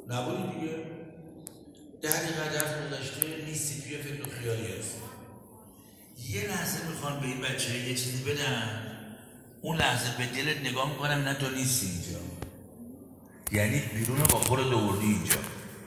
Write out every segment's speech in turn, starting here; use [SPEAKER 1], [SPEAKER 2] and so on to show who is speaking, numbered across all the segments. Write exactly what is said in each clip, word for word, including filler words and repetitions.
[SPEAKER 1] نبودی دیگه. ده دقیقه درس گذشته نیستی، توی فکر و خیالی هستی. یه لحظه میخوان به این بچه یه چیزی بدن، اون لحظه به دلت نگاه میکنم نه تو نیستی اینجا، یعنی بیرون رو با خودت آوردی اینجا.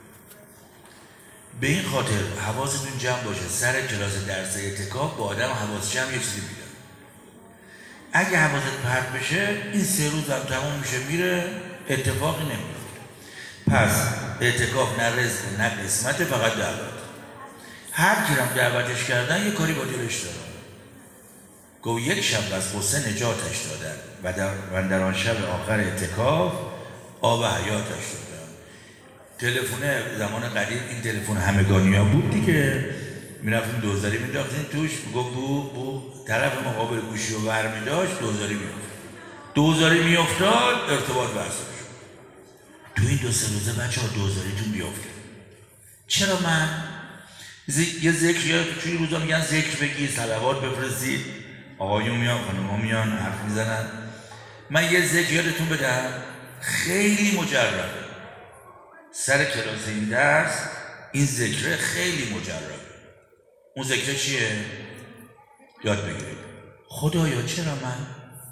[SPEAKER 1] به این خاطر حواستون جمع باشه سر کلاس درس اعتکاف با آدم حواس جمع یه چیزی میدن. اگه حواست پرت بشه این سه روز هم تموم میشه میره، اتفاقی نمیفته. پس اعتکاف نه رزق نه قسمت، فقط دعوت. هر کیرم دعوتش کردن یه کاری با دلش داره. گو یک شب از غصه نجاتش دادن و در, و در آن شب آخر اعتکاف آب حیاتش دادن. تلفن زمان قدیم این تلفن همگانی ها بود دیگه، میرفتیم دوزاری میداختیم توش، گو بو بو طرف مقابل گوشی رو برمی داشت، دوزاری میافتاد دوزاری میافتاد ارتباط برسا شد. تو این دو سه روزه بچه ها دوزاریتون بیافته. چرا من زی... یه ذکر یا توی روزا میگن ذکر بگی، صلوات بفرستید، آقایون میان خانم‌ها میان حرف میزنن. من یه ذکر یادتون بدم خیلی مجربه، سر کلاس این درس این ذکر خیلی مجربه. اون ذکر چیه؟ یاد بگیرید. خدایا چرا من؟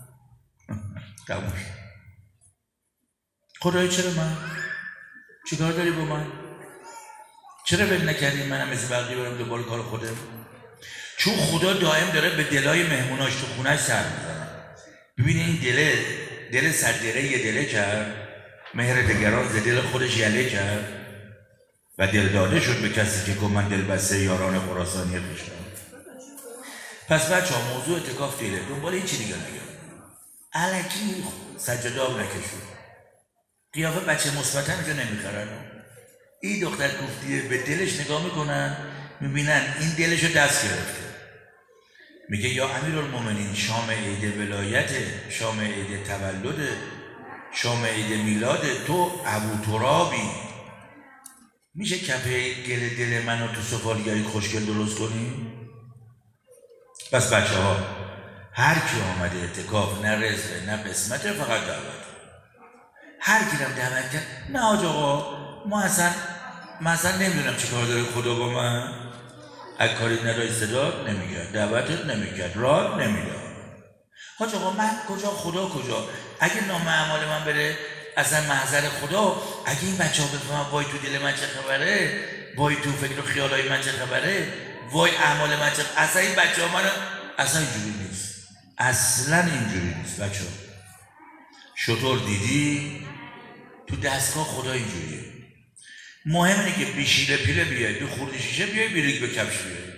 [SPEAKER 1] تموش. خدایا چرا من؟ چیکار داری با من؟ چرا ول نکردی منم مثل بقیه برم دنبال کار خودم؟ چون خدا دائم داره به دلای مهموناش تو خونه‌اش سر میزنه. ببین این دل دل صدره یه دله کرد، مهر دگران ز دل خودش یله کرد و دل داده شد به کسی که گفت من دل بسته یاران خراسانی خوشم. پس بچه ها موضوع اعتکاف دیله، دنبال این چی دیگه نگه الکی سجاده آب نکشون. قیافه بچه مثبت هم اینجا نمیخرن. این دختر گفتیه به دلش نگاه میکنن میبینن این دلشو دست گرفته. میگه یا امیرالمومنین شام عید ولایت، شام عید تولد، شام عید میلاد تو ابو ترابی، میشه کپه گل دل منو تو سفالیای خوشگل درست کنی؟ بس بچه ها هر کی آمده اعتکاف نه رزق نه قسمت، فقط دعوت. هر کی رم دعوت کرد نه آج آقا ما اصلا من اصلا نمیدونم چی کار داره خدا با من، اگه کاری نداری صدات نمیگرد، دعوتت نمیگرد، راد نمیداد. حاج آقا من کجا خدا کجا؟ اگه نام اعمال من بره اصلا محضر خدا، اگه این بچه ها بفهمن وای تو دل من چه خبره، وای تو فکر و خیالای من چه خبره، وای اعمال من چه، اصلا این بچه ها من اصلا اینجوری نیست، اصلا اینجوری نیست. بچه ها شطور دیدی تو دستگاه خدا اینجوریه. مهم اینه که بیشیله پیله بیای، بی خورد شیشه بیای، بیریگ به کفش بیای.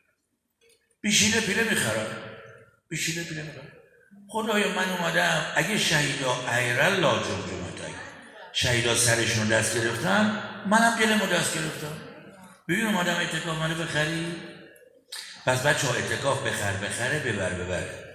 [SPEAKER 1] بیشیله پیله میخرم، بیشیله پیله میخرم. خدایا من اومدم اگه شهیدا ایرال لا جمجمتک، شهیدا سرشون دست گرفتن، منم دلمو دست گرفتم. ببین اومدم اعتکاف منو بخری. پس بچه ها اعتکاف بخر بخره ببر ببره.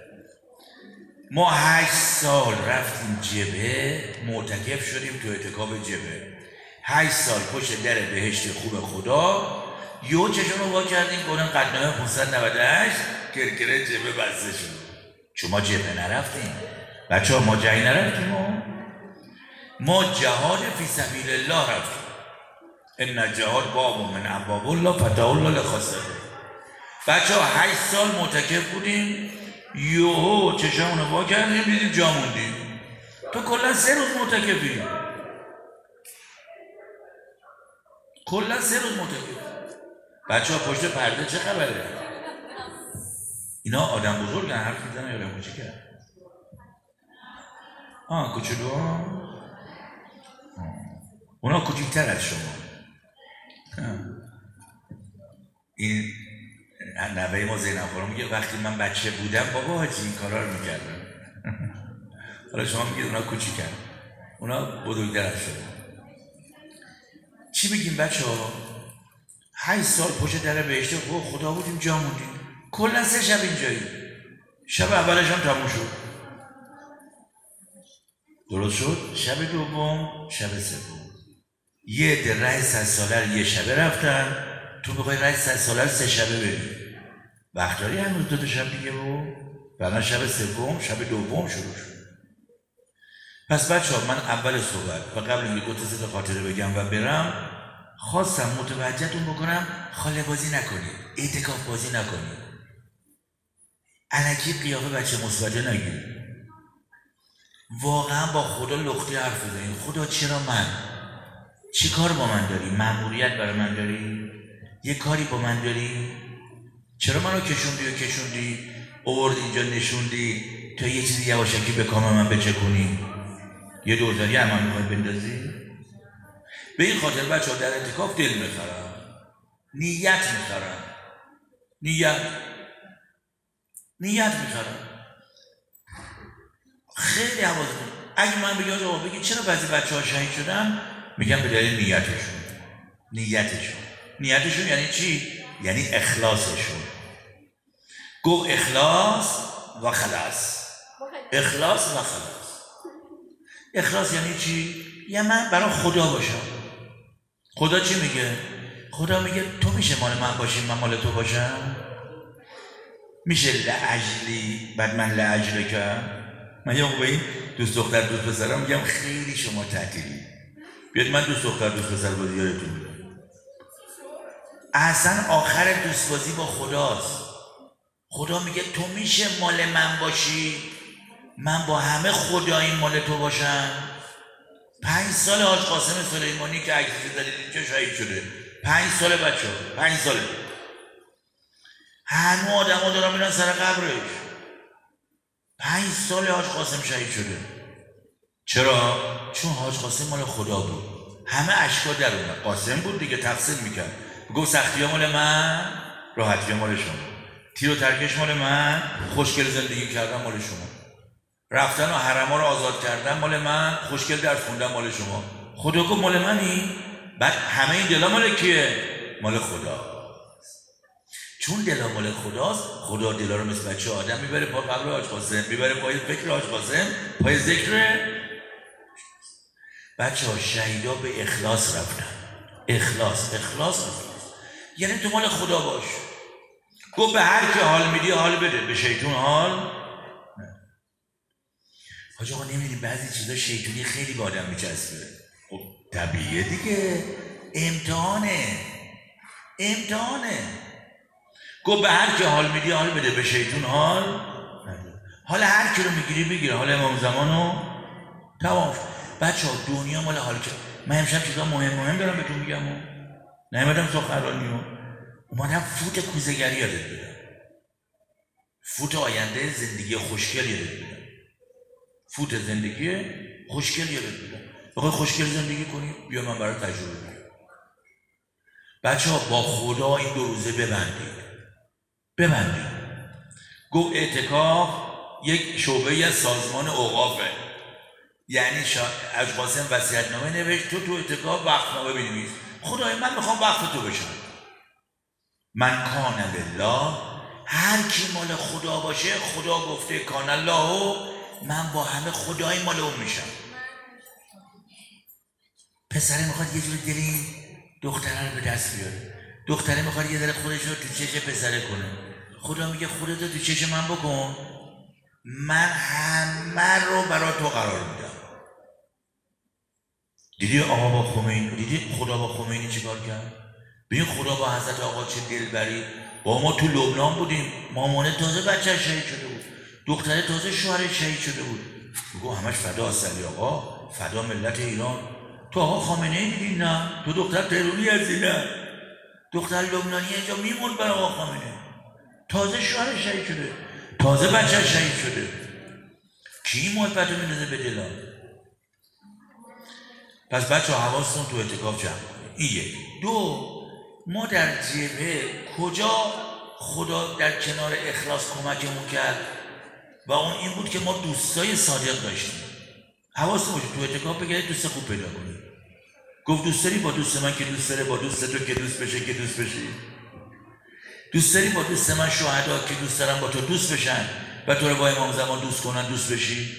[SPEAKER 1] ما هشت سال رفتیم جبهه، معتکف شدیم تو اعتکاف جبهه. هشت سال پشت در بهشت خوب خدا، یو چشم رو وا کردیم گفتن قدنامه پانصد و نود و هشت کرکره جبهه بسته شد. چون ما جبهه نرفتیم بچه ها، ما جایی نرفتیم، ما ما جهاد فی سبیل الله رفتیم. ان جهاد باب من ابواب الله فتح الله لخاصته. بچه ها هشت سال معتکف بودیم، یوهو چشم رو وا کردیم دیدیم جا موندیم. تو کلا سه روز معتکفی، کلا سه روز معتکف. بچه ها پشت پرده چه خبره؟ اینا آدم بزرگن حرف میزنن یا آدم کوچیکه؟ آه کوچولو ها؟ اونا کوچیکتر از شما. این نوه ما زینب خانم میگه وقتی من بچه بودم بابا حاجی این کارا رو میکردم. حالا شما میگید اونا کوچیکن، اونا بزرگتر از شما. چی بگیم بچه ها؟ هشت سال پشت در بهشت خدا بودیم جا موندیم. کلا سه شب اینجایی، شب اولش هم تموم شد، درست شد. شب دوم، شب سوم یه عده ره صد ساله یه شبه رفتن، تو بخوای ره صد ساله سه شبه بریم، وقت داری هنوز دو تا شب دیگه بود. بعدا شب سوم، شب دوم شروع شد. پس بچه ها، من اول صحبت و قبل اینکه دو تا سه تا خاطره بگم و برم، خواستم متوجهتون بکنم خاله بازی نکنید، اعتکاف بازی نکنید، الکی قیافه بچه مصوجه نگیرید، واقعا با خدا لختی حرف بزنید. خدا چرا من؟ چی کار با من داری؟ مأموریت برای من داری؟ یه کاری با من داری؟ چرا منو کشوندی و کشوندی آورد اینجا نشوندی تا یه چیزی یواشکی به کام من بچه کنی؟ یه دوزاری هم من میخوای بندازی؟ به این خاطر بچه ها در اعتکاف دل میخرم، نیت میخرم، نیت نیت میخرم. خیلی حواسم، اگه من بگم آقا بگی چرا بعضی بچه ها شهید شدن، میگم به دلیل نیتشون. نیتشون نیتشون یعنی چی؟ یعنی اخلاصشون. گو اخلاص و خلاص. اخلاص و خلاص. اخلاص یعنی چی؟ یعنی من برای خدا باشم. خدا چی میگه؟ خدا میگه تو میشه مال من باشی من مال تو باشم؟ میشه لعجلی بعد من لعجله کرد؟ من یه موقع این دوست دختر دوست پسرم میگم خیلی شما تعطیلی، بیاد من دوست دختر دوست پسر بازی یادتون میدم. اصلا آخر دوست بازی با خداست. خدا میگه تو میشه مال من باشی من با همه خدایی مال تو باشم؟ پنج سال حاج قاسم سلیمانی که عکسش زدید چه شهید شده، پنج سال بچه ها، پنج ساله هنو آدم ها دارن میرن سر قبرش. پنج سال حاج قاسم شهید شده. چرا؟ چون حاج قاسم مال خدا بود، همه اشکا در اومد. قاسم بود دیگه، تفسیر میکرد، گفت سختی ها مال من، راحتی ها مال شما، تیر و ترکش مال من، خوشگل زندگی کردن مال شما، رفتن و حرما رو آزاد کردن مال من، خوشگل درس خوندن مال شما. خدا گفت مال منی؟ بعد همه این دلا مال کیه؟ مال خدا. چون دلا مال خداست، خدا دلا رو مثل بچه آدم میبره پا قبر حاج قاسم، میبره پای فکر حاج قاسم، پای ذکر. بچه ها شهیدا به اخلاص رفتن. اخلاص اخلاص اخلاص یعنی تو مال خدا باش. گفت به هر که حال میدی حال بده، به شیطون حال نه. حاج آقا نمیدونی بعضی چیزا شیطونی خیلی به آدم میچسبه. خب طبیعیه دیگه، امتحانه امتحانه. گفت به هر که حال میدی حال بده، به شیطون حال نده. حال هر کی رو میگیری بگیر، حال امام زمانو تمام. بچه ها دنیا مال حال که من امشب چیزا مهم مهم دارم بهتون میگم و نمیدم سخنرانی و اومدم فوت کوزه‌گری یادت بدم، فوت آینده زندگی خوشگل یادت بدم، فوت زندگی خوشگل یادت بدم. بخوای خوشگل زندگی کنی بیا من برای تجربه میگم. بچه ها با خدا این دو روزه ببندید ببندید. گفت اعتکاف یک شعبه از سازمان اوقافه، یعنی حاج قاسم وصیت‌نامه نوشت تو تو اعتکاف وقف‌نامه بنویس، خدای من میخوام وقف تو بشم. من کان لله، هر کی مال خدا باشه خدا گفته کان الله، من با همه خدای مال اون میشم. پسره میخواد یه جور دلی دختره رو به دست بیاره، دختره میخواد یه ذره خودش رو تو چش پسره کنه. خدا میگه خودت رو تو چش من بکن، من همه رو برای تو قرار میدم. دیدی آقا با خمینی، دیدی خدا با خمینی چیکار کرد؟ ببین خدا با حضرت آقا چه دلبری. با ما تو لبنان بودیم، مامانه تازه بچه شهید شده بود، دختره تازه شوهرش شهید شده بود. بگو همش فدا اصلی آقا، فدا ملت ایران. تو آقا خامنه ای دیدی؟ نه. تو دختر تهرونی هستی؟ نه. دختر لبنانی اینجا میموند برای آقا خامنه، تازه شوهرش شهید شده، تازه بچه شهید شده. کی محبت رو میندازه به دلان؟ پس بچه ها حواستون تو اعتکاف جمع کنید. این یک. دو، ما در جبهه کجا خدا در کنار اخلاص کمکمون کرد و اون این بود که ما دوستای صادق داشتیم. حواستون باشه تو اعتکاف بگردید دوست خوب پیدا کنید. گفت دوست داری با دوست من که دوست داره با دوست تو که دوست بشه که دوست بشی؟ دوست داری با دوست من شهدا که دوست دارن با تو دوست بشن و تو رو با امام زمان دوست کنن دوست بشی؟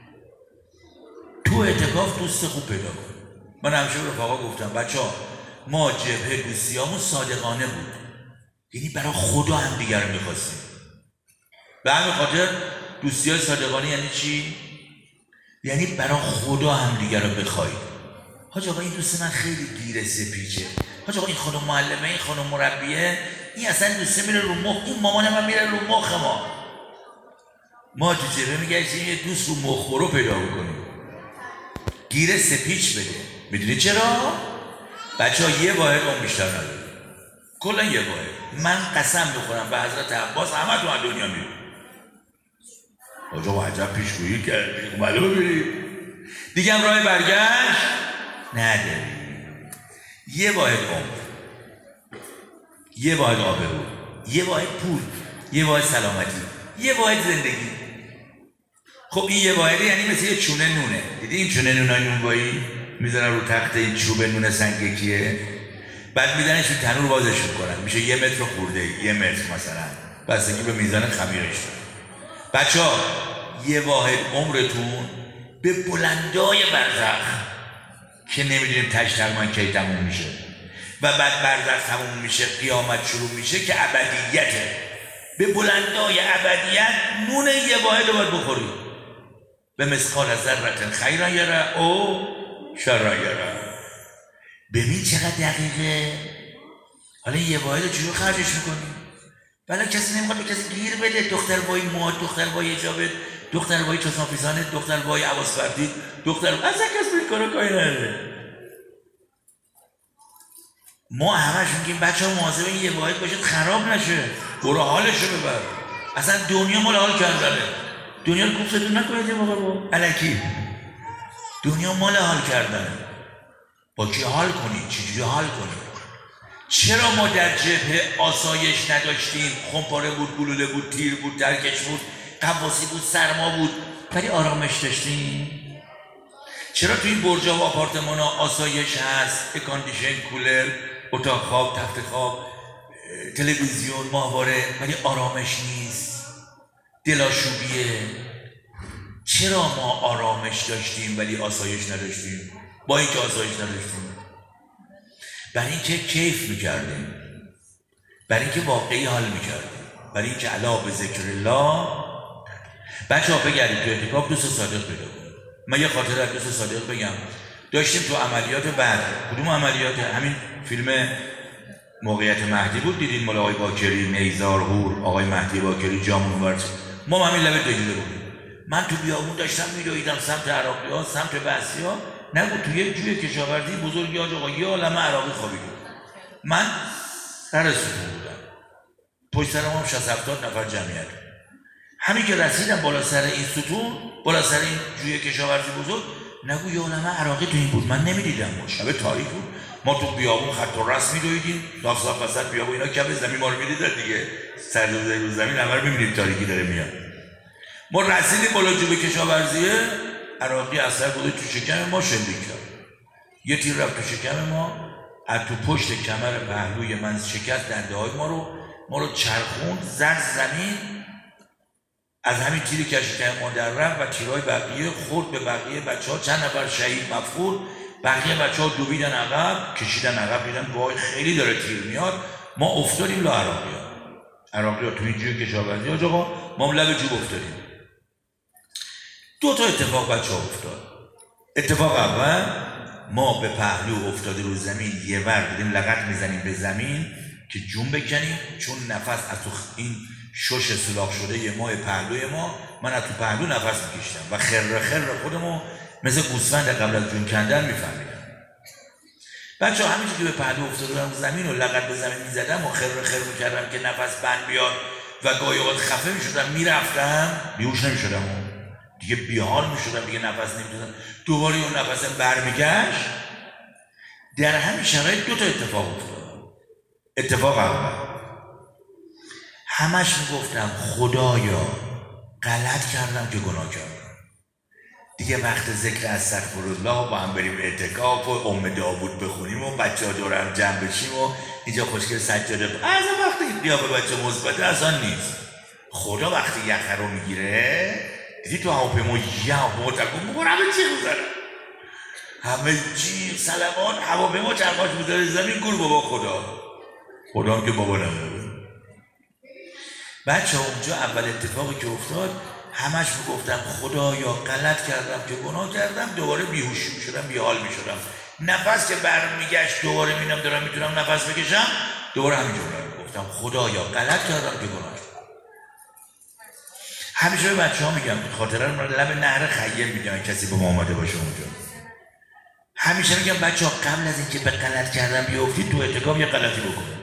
[SPEAKER 1] تو اعتکاف دوست خوب پیدا کن. من همیشه به رفقا گفتم بچه ها ما جبهه دوستیامون صادقانه بود، یعنی برای خدا هم دیگر رو میخواستیم. به همین خاطر دوستی های صادقانه یعنی چی؟ یعنی برای خدا هم دیگر رو بخواید. حاج آقا این دوست من خیلی گیره سپیچه، حاج آقا این خانم معلمه، این خانم مربیه، این اصلا دوسته میره رو مخ، این مامان من میره رو مخ ما ما تو جبه میگردیم یه دوست رو مخ برو پیدا بکنیم، گیره سپیچ بده. میدونی چرا؟ بچه ها یه واحد اون بیشتر نداره، کلا یه واحد. من قسم بخورم به حضرت عباس همه تو از دنیا میره. حاج آقا عجب پیشگویی کردی، معلومه میری دیگه هم راه برگشت نداری. یه واحد عمر، یه واحد آبرو، یه واحد پول، یه واحد سلامتی، یه واحد زندگی. خب این یه واحدی یعنی مثل یه چونه نونه. دیدی این چونه نونای نونوایی میذارن رو تخت، این چوب نون سنگکیه، بعد میدنش رو تنور بازش میکنن، میشه یه متر خورده، یه متر مثلا، بستگی به میزان خمیرش. بچه ها یه واحد عمرتون به بلندای برزخ که نمیدونیم تش تقریبا کی تموم میشه و بعد برزخ تموم میشه، قیامت شروع میشه که ابدیته. به بلندای ابدیت نون یه واحد رو باید بخوری. به مثقال ذره خیرا یره او شرا یره. ببین چقدر دقیقه. حالا یه واحد رو چجور خرجش میکنی؟ بلا کسی نمیخواد به کسی گیر بده. دختر بای مواد، دختر بای اجابت، دختر بای چسنافیزانه، دختر بای عواص فردید، دختر اصلا کسی به کارا کاری نداره. ما همش میگیم بچه ها مواظب این یه واحد باشید خراب نشه، برو حالشو ببر. اصلا دنیا مال حال کردنه. دنیا رو کوفتون نکنید یه موقع با الکی. دنیا مال حال کردنه. با کی حال کنید؟ چجوری حال کنید؟ چرا ما در جبهه آسایش نداشتیم؟ خمپاره بود، گلوله بود، تیر بود، درکش بود، قواسی بود، سرما بود، ولی آرامش داشتیم. چرا تو این برجا و آپارتمان ها آسایش هست، اکاندیشن، کولر، اتاق خواب، تخت خواب، تلویزیون، ماهواره، ولی آرامش نیست، دلاشوبیه؟ چرا ما آرامش داشتیم ولی آسایش نداشتیم؟ با اینکه آسایش نداشتیم، برای اینکه کیف میکردیم، برای اینکه واقعی حال میکردیم، برای اینکه علا به ذکر الله. بچه ها بگردیم تو اعتکاف دوست صادق پیدا کنیم. من یه خاطره از دوست صادق بگم. داشتیم تو عملیات بعد، کدوم عملیات؟ همین فیلم موقعیت مهدی بود، دیدین مال آقای باکری، نیزار هور، آقای مهدی باکری، جامون ورد. ما همین لبه دجله بودیم. من تو بیابون داشتم میدویدم سمت عراقی ها، سمت بحثی ها، نگو تو یک جوی کشاورزی بزرگی آج آقا یه عالمه عراقی خوابیدم. من سر ستون بودم، پشت سرم هم شصت هفتاد نفر جمعیت. همین که رسیدم بالا سر این ستون، بالا سر این جوی کشاورزی بزرگ، نگو یه عالمه عراقی تو این بود. من نمیدیدم، شب تاریک بود. ما تو بیابون خط و رسم میدویدیم، داف صاف وسط بیابون، اینا کف زمین ما رو میدیدن دیگه، سر رو زمین همه رو میبینید تاریکی داره میاد. ما رسیدیم بالا جوی کشاورزیه، عراقی اثر بوده تو شکم ما، شلیک کرد. یه تیر رفت تو شکم ما، از تو پشت کمر پهلوی من شکست دنده های ما رو، ما رو چرخوند، زد زمین. از همین تیری که شکم ما در رفت و تیرهای بقیه خورد به بقیه بچه ها. چند نفر شهید مفقود، بقیه بچه ها دویدن عقب، کشیدن عقب، دیدن وای خیلی داره تیر میاد. ما افتادیم لا عراقی ها. عراقی ها تو این جوی کشاورزی ها جاقا، ما لب جوب افتادیم. دو تا اتفاق بچه ها افتاد. اتفاق اول، ما به پهلو افتاده رو زمین، یه ور بدیم لغت میزنیم به زمین که جون بکنیم، چون نفس از تو این شش سلاخ شده یه ماه پهلوی ما، من از تو پهلو نفس میکشتم و خر خر خودمو مثل گوسفند قبل از جون کندن میفهمیدم. بچه ها همینجور که به پهلو افتاده رو زمین و لغت به زمین میزدم و خر خر میکردم که نفس بند بیاد و گاهی اوقات خفه میشدم، میرفتم بیهوش نمیشدم، دیگه بیحال میشدم، دیگه نفس نمیدادم، دوباره اون نفسم برمیگشت. در همین شرایط دو تا اتفاق افتاد. اتفاق اول، همش میگفتم خدایا غلط کردم که گناه کردم، دیگه وقت ذکر استغفرالله با هم بریم اعتکاف و ام داوود بخونیم و بچه ها دور هم جمع بشیم و اینجا خوشگل سجاده از وقتی این قیافه بچه مثبت اصلا نیست. خدا وقتی یخه رو میگیره، دیدی تو هواپیما یه هواپیما تکون بخور همه چی میزنه، همه چی سلمان، هواپیما چرخاش میذاره زمین، گور بابا خدا، خدا هم که بابا نمیده. بچه ها اونجا اول اتفاقی که افتاد، همش میگفتم خدایا غلط کردم که گناه کردم، دوباره بیهوش میشدم، بیحال میشدم. نفس که برمیگشت دوباره میبینم دارم میتونم نفس بکشم، دوباره همین جمله رو میگفتم خدایا غلط کردم که گناه کردم. همیشه به بچه ها میگم، خاطره رو لب نهر خیل میگم کسی به ما آمده باشه اونجا، همیشه میگم بچه ها قبل از اینکه به غلط کردم بیافتید تو اعتکاف یه غلطی بکنید،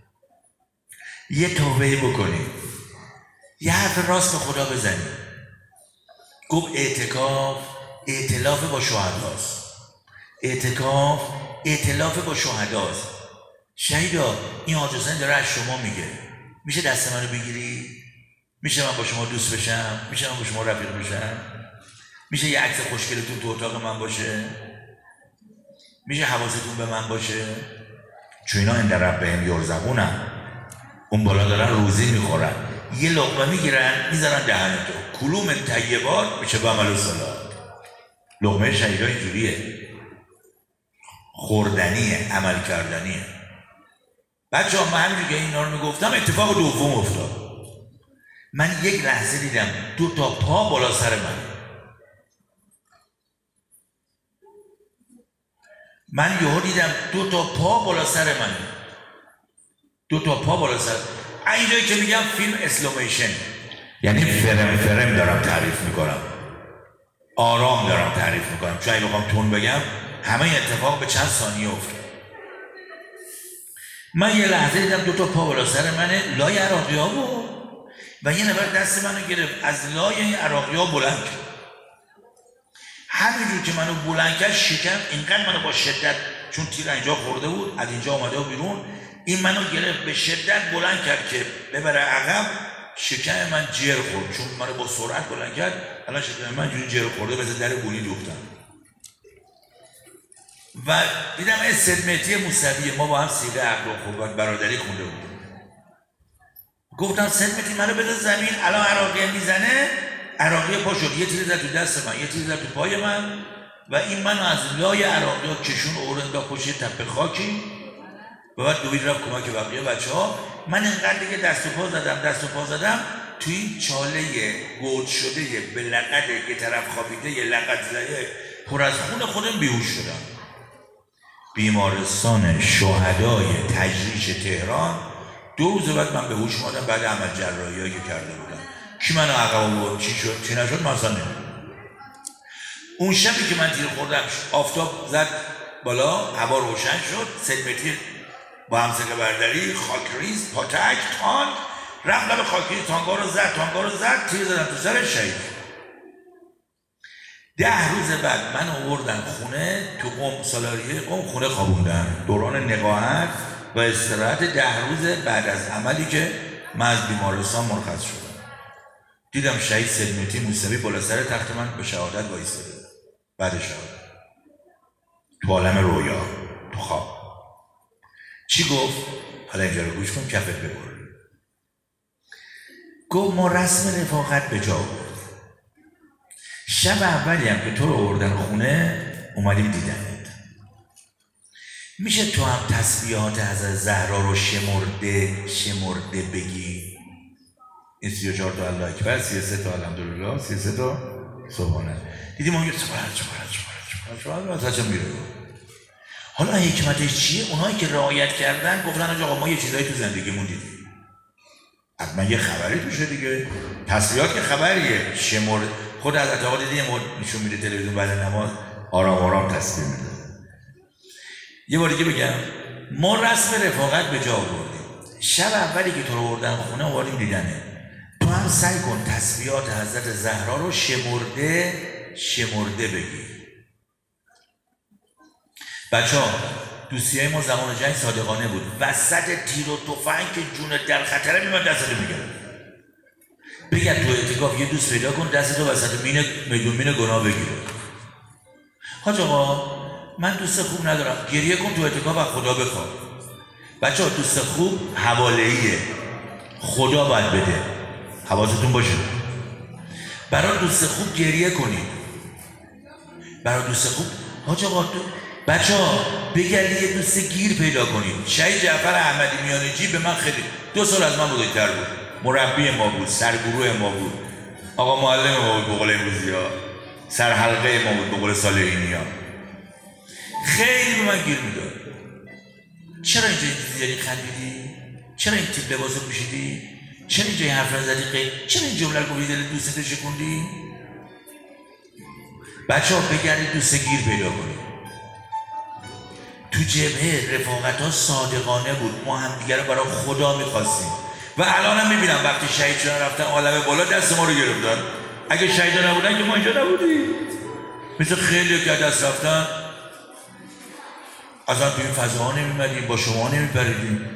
[SPEAKER 1] یه توبه بکنید، یه حرف راست به خدا بزنید. گفت اعتکاف ائتلاف با شهداست، اعتکاف ائتلاف با شهداست. شهیدا این حاج حسین داره از شما میگه میشه دست منو بگیری؟ میشه من با شما دوست بشم؟ میشه من با شما رفیق بشم؟ میشه یه عکس خوشگلتون تو اتاق من باشه؟ میشه حواستون به من باشه؟ چون اینا این در ربهم یرزقونن، اون بالا دارن روزی میخورن، یه لقمه میگیرن میذارن دهن تو، کلوا من طیبات میشه به عمل الصالحات. لقمه شهیدا اینجوریه، خوردنیه، عمل کردنیه. بچه ها من همینجور که اینا رو میگفتم اتفاق دوم افتاد. من یک لحظه دیدم دو تا پا بالا سر من، من یهو دیدم دو تا پا بالا سر من، دو تا پا بالا سر. اینجایی که میگم فیلم اسلومیشن، یعنی فرم فرم دارم تعریف میکنم، آرام دارم تعریف میکنم، چون اگه بخوام تون بگم همه این اتفاق به چند ثانیه افتاد. من یه لحظه دیدم دو تا پا بالا سر منه، لای عراقی ها بود و یه نفر دست منو گرفت از لای این عراقی ها بلند کرد. همینجور که منو بلند کرد شکم اینقدر منو با شدت، چون تیر اینجا خورده بود از اینجا اومده و بیرون، این منو گرفت به شدت بلند کرد که ببره عقب. شکم من جر خورد، چون منو با سرعت بلند کرد، الان شکم من جوری جر خورده مثل در گونی دوختم. و دیدم این صدمتی موسویه، ما با هم سیغه عقل و خوبت برادری خونده بودیم. گفتم صدمتی منو بده زمین، الان عراقی میزنه، عراقی پا شد، یه تیر زد تو دست من، یه تیر زد تو پای من و این منو از لای عراقی ها کشون اورند دا پشت تپه خاکی و بعد دوید رفت کمک بقیه بچه ها. من اینقدر دیگه دست و پا زدم دست و پا زدم توی این چاله گود شده به لقد یه طرف خوابیده یه لقد زده پر از خون خودم بیهوش شدم. بیمارستان شهدای تجریش تهران. دو روز بعد من به هوش اومدم بعد عمل جراحی که کرده بودم. کی منو عقب آورد چی شد چی نشد من اصلا نمیدونم. اون شبی که من تیر خوردم آفتاب زد بالا، هوا روشن شد، سلمتی با همسکه برداری، خاکریز، پاتک، تانک، رفت لب خاکریز، تانگا رو زد تانگا رو زد تیر زدم تو سر شهید. ده روز بعد من آوردن خونه، تو قم سالاریه قم خونه خوابوندن، دوران نقاهت و استراحت ده روز بعد از عملی که من از بیمارستان مرخص شدم. دیدم شهید سلمتی موسوی بالا سر تخت من به شهادت وایساده بعد شهادت تو عالم رویا تو خواب. چی گفت؟ حالا اینجا رو گوش کن کفت ببر. گفت ما رسم رفاقت به جا بود. شب اولی هم که تو رو آوردن خونه اومدیم دیدنت. میشه تو هم تسبیحات حضرت زهرا رو شمرده شمرده بگی؟ این سی و چهار تا الله اکبر، سی و سه تا الحمدلله، سی و سه تا سبحانه. دیدیم اون سبحانه سبحانه سبحانه سبحانه سبحانه سبحانه میره. حالا حکمتش چیه؟ اونایی که رعایت کردن گفتن آقا ما یه چیزایی تو زندگیمون دیدیم. حتما یه خبری توشه دیگه. تسبیحات که خبریه. شمر خود حضرت آقا دیدی یه مورد نشون میده تلویزیون بعد نماز آرام آرام تسبیح میده. یه بار دیگه بگم ما رسم رفاقت به جا آوردیم. شب اولی که تو رو آوردن خونه آوردیم دیدنه. تو هم سعی کن تسبیحات حضرت زهرا رو شمرده شمرده بگی. بچه ها دوستیای ما زمان جنگ صادقانه بود. وسط تیر و تفنگ که جونت در خطره میمد دستتو میگرد. بگرد تو اعتکاف یه دوست پیدا کن دستتو وسط مین میدون مین گناه بگیره. حاج آقا من دوست خوب ندارم. گریه کن تو اعتکاف از خدا بخواه. بچه ها دوست خوب حواله‌ایه، خدا باید بده. حواستون باشه. برای دوست خوب گریه کنید. برای دوست خوب حاج آقا تو بچه ها بگردی یه دوست گیر پیدا کنید. شهید جعفر احمدی میانجی به من خیلی دو سال از من بزرگتر بود، مربی ما بود، سرگروه ما بود، آقا معلم ما بود به قول امروزی ها، سرحلقه ما بود به قول صالحینی ها. خیلی به من گیر میداد. چرا اینجا این دیدی خندیدی؟ چرا این تیپ لباس رو پوشیدی؟ چرا اینجا این حرف نزدی غیر؟ چرا این جمله رو گفتی دل دوستت شکوندی؟ بچه ها بگردید دوست گیر پیدا کنید. تو جبهه رفاقت ها صادقانه بود، ما هم دیگر رو برای خدا میخواستیم و الان هم میبینم وقتی شهید شدن رفتن عالم بالا دست ما رو گرفتن. اگه شهید نبودن که ما اینجا نبودیم. مثل خیلی که دست رفتن اصلا تو این فضاها نمیمدیم، با شما نمیپریدیم.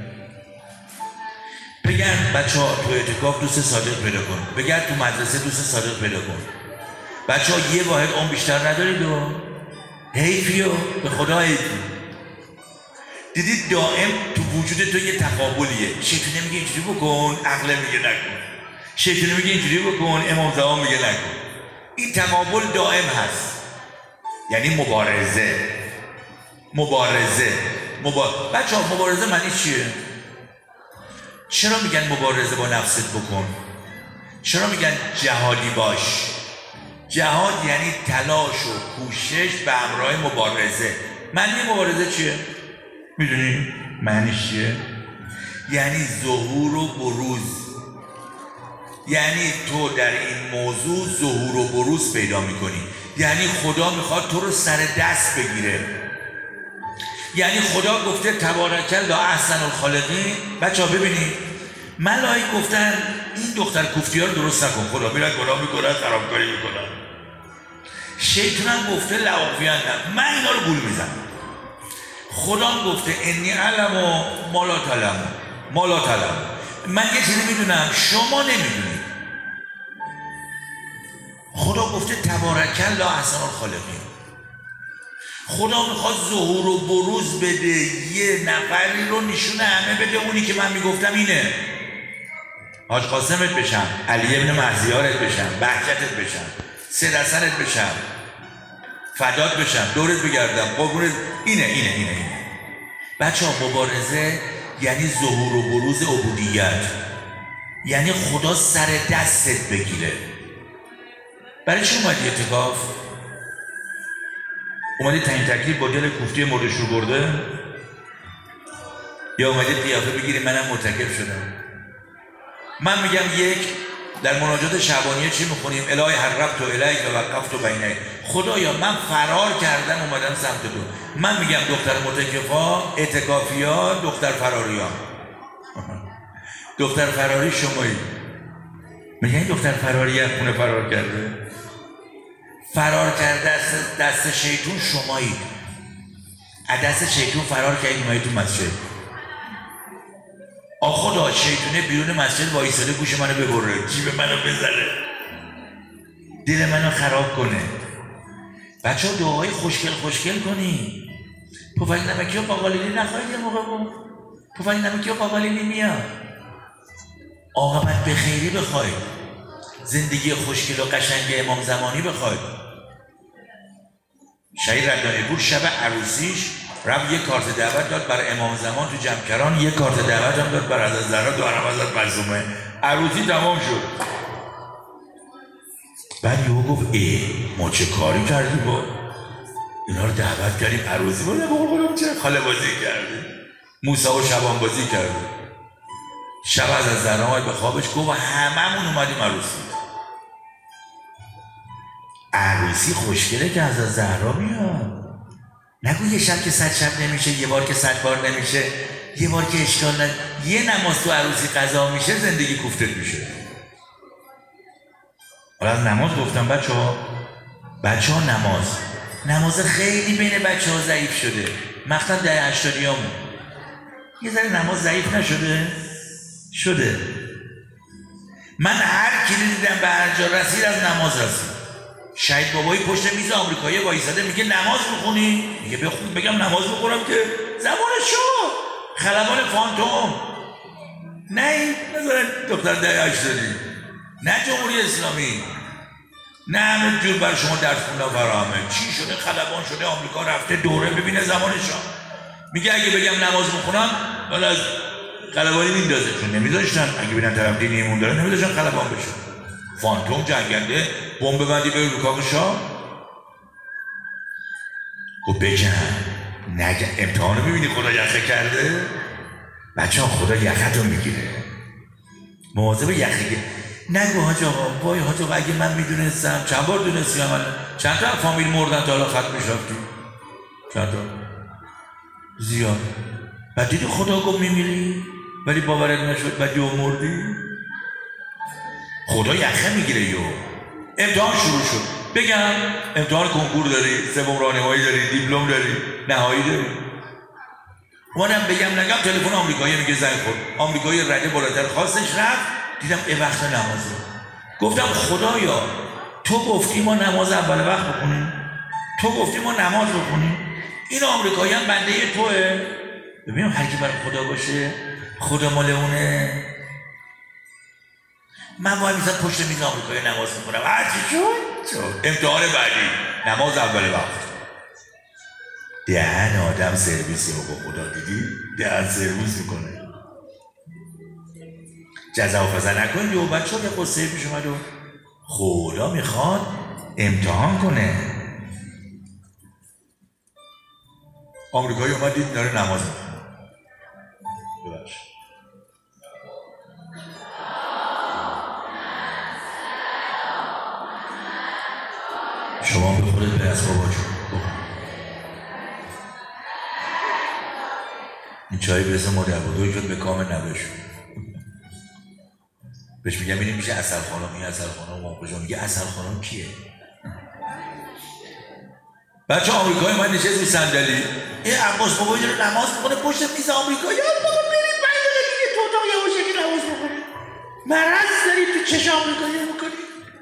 [SPEAKER 1] بگرد بچه ها تو اعتکاف دوست صادق پیدا کن، بگرد تو مدرسه دوست صادق پیدا کن. بچه ها یه واحد اون بیشتر ندارید و حیفی و به خدا حیفی. دیدید دائم تو وجود تو یه تقابلیه. شیطونه میگه اینجوری بکن، عقل میگه نکن. شیطونه میگه اینجوری بکن، امام زمان میگه نکن. این تقابل دائم هست، یعنی مبارزه مبارزه مبارزه بچه ها مبارزه معنی چیه؟ چرا میگن مبارزه با نفست بکن؟ چرا میگن جهادی باش؟ جهاد یعنی تلاش و کوشش به همراه مبارزه. معنی مبارزه چیه؟ میدونی؟ معنیش چیه؟ یعنی ظهور و بروز. یعنی تو در این موضوع ظهور و بروز پیدا میکنی. یعنی خدا میخواد تو رو سر دست بگیره. یعنی خدا گفته تبارک الله احسن الخالقین. بچه ها ببینید ملائک گفتن این دختر کوفتی ها رو درست نکن، خدا میرن گناه میکنن، خرابکاری میکنن. شیطان هم گفته لعافیان نه، من اینا رو گول میزنم. خدا هم گفته انی علم و مالا تلم مالا تلم، من یه چیزی میدونم شما نمیدونید. خدا گفته تبارک الله احسن الخالقین. خدا میخواد ظهور و بروز بده، یه نفری رو نشون همه بده. اونی که من میگفتم اینه، حاج قاسمت بشم، علی ابن مهزیارت بشم، بهجتت بشم، سید حسنت بشم، فدات بشم، دورت بگردم، قربونت. اینه اینه اینه اینه بچه ها مبارزه یعنی ظهور و بروز عبودیت. یعنی خدا سر دستت بگیره. برای چی اومدی اعتکاف؟ اومدی تعیین تکلیف با دل کوفتی مردش رو برده؟ یا اومدی قیافه بگیری منم معتکف شدم؟ من میگم یک، در مناجات شعبانیه چی میخونیم؟ الهی حربت و الیک و وقفت و بینک. خدایا من فرار کردم اومدم سمت تو. من میگم دختر معتکفا، اعتکافیا، دختر فراریا. دختر فراری شمایی. میگن این دختر فراری از خونه فرار کرده. فرار کرده دست, دست شیطون شمایی. از دست شیطون فرار کردید اومدید تو مسجد. آ خدا شیطونه بیرون مسجد وایساده گوش منو ببره، جیب منو بزنه، دل منو خراب کنه. بچه ها دعای خوشگل خوشگل کنی. پفک نمکی و قاقالینی نخواهید یه موقع بود. پفک نمکی و قاقالینی میاد. عاقبت به خیری بخواید. زندگی خوشگل و قشنگ امام زمانی بخواید. شهید رندانی پور شب عروسیش رفت یه کارت دعوت داد برای امام زمان تو جمکران، یه کارت دعوت هم داد برای حضرت زهرا دو حرم حضرت معصومه. عروسی تمام شد. بعد یهو گفت ای ما چه کاری کردیم با اینا رو دعوت کردیم عروسی بود. بقول خودم چه خاله بازی کردیم، موسی و شبان بازی کردیم. شب حضرت زهرا اومد به خوابش گفت و هممون اومدیم عروسی. عروسی خوشگله که حضرت زهرا میاد. نگو یه شب که صد شب نمیشه، یه بار که صد بار نمیشه، یه بار که اشکال نداره، یه نماز تو عروسی قضا میشه زندگی کوفته میشه. حالا از نماز گفتم بچه ها بچه ها نماز نماز خیلی بین بچه ها ضعیف شده. مقطع ده هشتادی همون یه ذره نماز ضعیف نشده؟ شده. من هر کی دیدم به هر جا رسید از نماز رسید. شهید بابایی پشت میز آمریکایی وایساده میگه نماز میخونی؟ میگه بخون. بگم نماز میخونم که زمان شو خلبان فانتوم. نه این نظر دختر ده هشتادی، نه جمهوری اسلامی، نه همه جور بر شما درس خوندن فراهمه. چی شده؟ خلبان شده، آمریکا رفته دوره ببینه زمانشان. میگه اگه بگم نماز میخونم حالا از خلبانی میندازه، چون نمیذاشتن. اگه ببینن طرف دینی ایمون داره نمیذاشتن خلبان بشه. فانتوم جنگنده بمب ببندی بری رو کاخ شاه. گفت بگم نگه امتحانو میبینی خدا یخه کرده؟ بچه ها خدا یخه رو میگیره، مواظب یخه گیره. نگو حاج آقا، وای حاج آقا اگه من میدونستم. چند بار دونستی عمل؟ چند تا فامیل مردن تا حالا خط میشافتی؟ چند تا؟ زیاد. بعد دیدی خدا گفت میمیری ولی باورت نشد بعد یه مردی. خدا یخه میگیره. یو امتحان شروع شد. بگم امتحان کنکور داری، سوم راهنمایی داری، دیپلم داری، نهایی داری. منم بگم نگم تلفن آمریکایی میگه زنگ خورد. آمریکایی رده بالاتر خواستش رفت، دیدم ای وقت نمازه. گفتم خدایا تو گفتی ما نماز اول وقت بخونیم، تو گفتی ما نماز بخونیم، این آمریکایی هم بنده توه. ببینم هر کی برای خدا باشه خدا مال اونه. من وای میزد پشت میز آمریکایی نماز میخونم، هرچی شد امتحان بعدی نماز اول وقت. دهن آدم سرویسی رو با خدا دیدی؟ دهن سرویس میکنه. جزا و فضا نکنی و بچه ها به قصه پیش اومد و خدا میخواد امتحان کنه. آمریکایی اومد دید داره نماز میخونه. ببخش شما به خودت برس بابا جون. این چایی برسه مادر بودوی شد به کام نبشون. بهش میگم اینی میشه اصل خانم. این اصل خانم موقع جا میگه اصل خانم کیه؟ بچه آمریکایی من نشست رو صندلی. این عباس بابایی داره نماز میکنه پشت میز آمریکایی. یا بابا بریم پنج دقیقه دیگه تو اتاق یواشکی نماز بخونی. مرض دارید تو چش آمریکایی میکنی.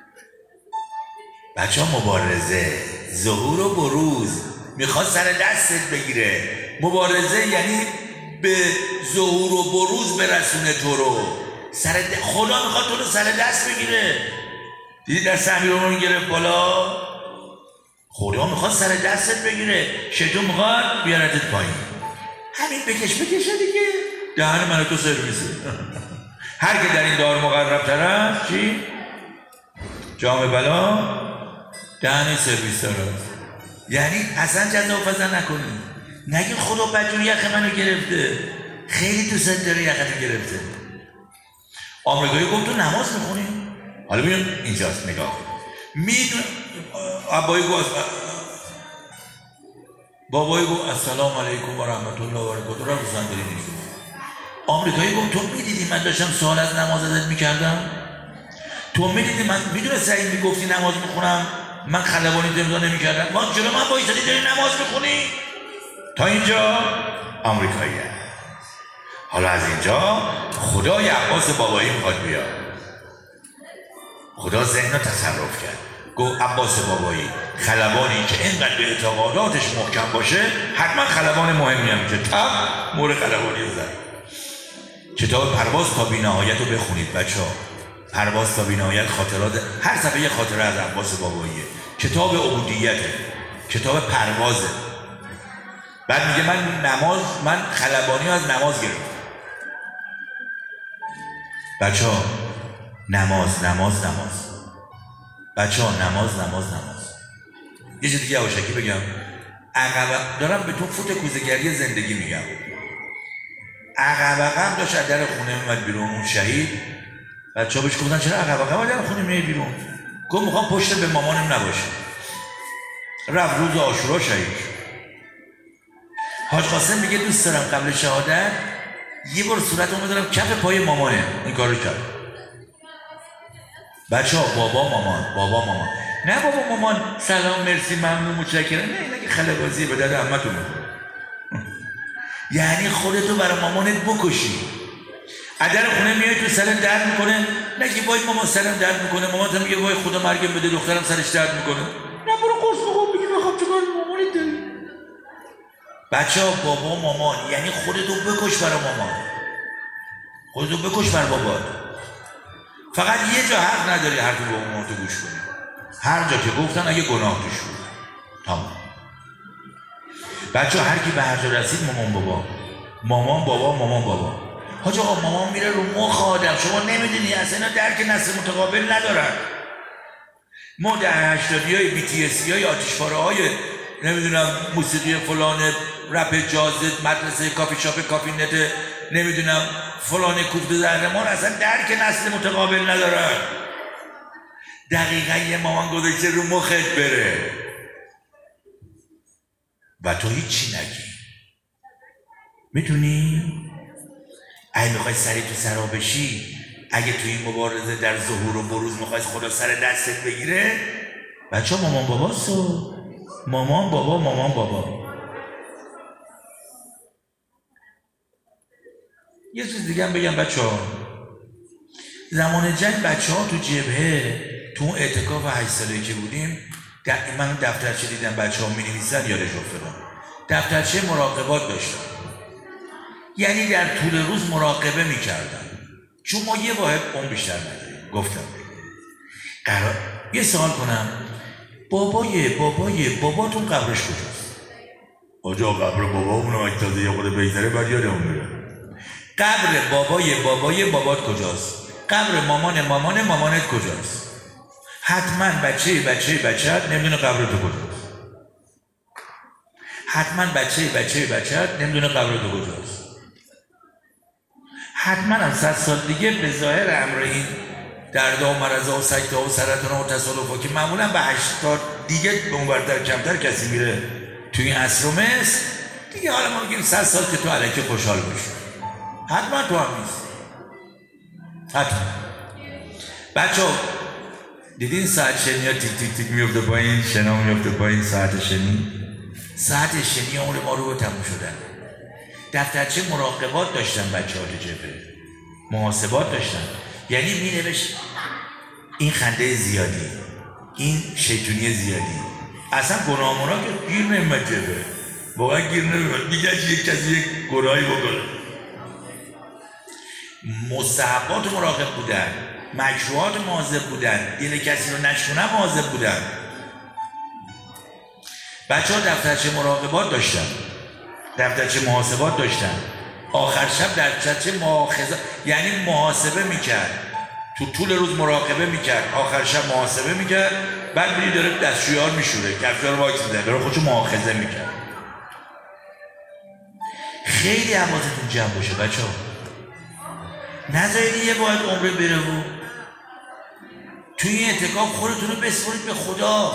[SPEAKER 1] بچه ها مبارزه، ظهور و بروز میخواد سر دستت بگیره. مبارزه یعنی به ظهور و بروز برسونه تو رو. سر د... خدا میخواد تو رو سر دست بگیره. دیدی دست امیرالمومنین گرفت بالا؟ خدا میخواد سر دستت بگیره. شیطان میخواد بیارتت پایین. همین بکش بکشه دیگه. دهن من تو سرویسه. هر که در این دار مقرب طرف چی؟ جام بلا دهن سرویس داره. یعنی اصلا جزا و فضا نکنی. نگی خدا بدجور یخ منو گرفته. خیلی دوست داره یخت گرفته. آمریکایی گفت تو نماز میخونی؟ حالا ببین اینجاست نگاه. میدون ابایی گفت بابایی گفت السلام علیکم و رحمت الله و برکاته. را روزن داری میگیم. آمریکایی گفت تو میدیدی من داشتم سوال از نماز ازت میکردم؟ تو میدیدی من میدونه سعید میگفتی نماز میخونم من خلبانی امضا نمیکردم؟ ما جلو من وایسادی داری نماز میخونی؟ تا اینجا آمریکایی هست. حالا از اینجا خدای عباس بابایی میخواد بیاد. خدا ذهن رو تصرف کرد. گفت عباس بابایی خلبانی که اینقدر به اعتقاداتش محکم باشه حتما خلبان مهمی هم میشه. تب مورد خلبانی رو زد. کتاب پرواز تا بی‌نهایت رو بخونید بچه ها. پرواز تا بی‌نهایت خاطرات، هر صفحه یه خاطره از عباس باباییه. کتاب عبودیته، کتاب پروازه. بعد میگه من نماز من خلبانی از نماز گرفتم. بچه ها نماز نماز نماز بچه ها نماز نماز نماز. یه چیز دیگه یواشکی بگم. عقب دارم به تو فوت کوزه‌گری زندگی میگم. عقب عقب داشت از در خونه میمد بیرون اون شهید. بچه ها بهش گفتن چرا عقب عقب در خونه میای بیرون؟ گفت میخوام پشت به مامانم نباشه. رفت روز عاشورا شهید شد. حاج قاسم میگه دوست دارم قبل شهادت یه بار صورتمو بذارم کف پای مامانه. این کارو کرد. بچه ها بابا مامان بابا مامان. نه بابا مامان سلام مرسی ممنون متشکرم. نه این اگه خلبازیه به داده عمتون میخوره. یعنی خودتو برای مامانت بکشی. عدر خونه میای تو سرت درد میکنه نگی وای مامان سرم درد میکنه. مامانت هم میگه وای خدا مرگم بده دخترم سرش درد میکنه. نه برو قرص بخور بگی بخواب چکار مامانت داری. بچه ها بابا مامان یعنی خودتو بکش برای مامان. خودتو بکش برای بابات. فقط یه جا حق نداری حرف با مامانتو گوش کنی. هر جا که گفتن اگه گناه توش بود تمام. بچه ها هر کی به هر جا رسید مامان بابا مامان بابا مامان بابا. حاج آقا مامان میره رو مخ آدم، شما نمیدونی اصلا اینا درک نسل متقابل ندارن. ما در هشتادی های بی تی اسی های آتشپاره های نمیدونم موسیقی فلان رپ جازد مدرسه کافی شاپ کافی نت نمیدونم فلان کوفت زهرمان اصلا درک نسل متقابل ندارن. دقیقا یه مامان گذاشته رو مخت بره و تو هیچی نگی. میتونی؟ اگه میخوای سری تو سرا بشی، اگه تو این مبارزه در ظهور و بروز میخوای خدا سر دستت بگیره، بچه ها مامان باباست و مامان بابا مامان بابا. یه چیز دیگه هم بگم بچه ها، زمان جنگ بچه ها تو جبهه تو اون اعتکاف هشت ساله‌ای که بودیم، من دفترچه دیدم بچه ها می نویسن یادش افتادم، دفترچه مراقبات داشتم، یعنی در طول روز مراقبه می کردم چون ما یه واحد اون بیشتر نداریم. گفتم قرار یه سوال کنم، بابای بابای باباتون قبرش کجاست؟ آجا قبر بابامون اگه تازه یه خود بگذره بعد یادمون میره. قبر بابای بابای بابات کجاست؟ قبر مامان مامان مامانت کجاست؟ حتما بچه بچه بچه‌ت نمیدونه قبر تو کجاست. حتما بچه بچه بچه‌ت نمیدونه قبر تو کجاست. حتما هم صد سال دیگه به ظاهر امر این دردا و مرضا و سکته و سرطان و تصادفا که معمولا به هشتاد دیگه به اونورتر کمتر کسی میره توی این عصر و مصر دیگه، حالا ما میگیم صد سال که تو علیکه خوشحال بشی. حتما تو هم نیست. حتما بچه ها دیدین ساعت شنی ها تیک تیک تیک میفته پایین، شنا میفته پایین، ساعت شنی ساعت شنی عمر ما رو تموم شدن. دفترچه مراقبات داشتن بچه ها تو جبهه، محاسبات داشتن، یعنی می نوشت این خنده زیادی، این شیطونی زیادی، اصلا گناهمونا که گیر نمیمد جبهه، واقعا گیر نمیمد، میگه یک کسی یک گناهی بکنه. مستحبات مراقب بودن، مشروعات مواظب بودن، دل کسی رو نشکنه مواظب بودن. بچه ها دفترچه مراقبات داشتن، دفترچه محاسبات داشتن، آخر شب دفترچه مؤاخذه، یعنی محاسبه میکرد، تو طول روز مراقبه میکرد، آخر شب محاسبه میکرد، بعد بری داره دستشویار میشوره، کفشار واکس میده، داره خودشو مؤاخذه میکرد. خیلی حواستون جمع باشه بچه ها، نذارید یه باید عمره بره و توی این اعتکاف خودتون رو بسپرید به خدا.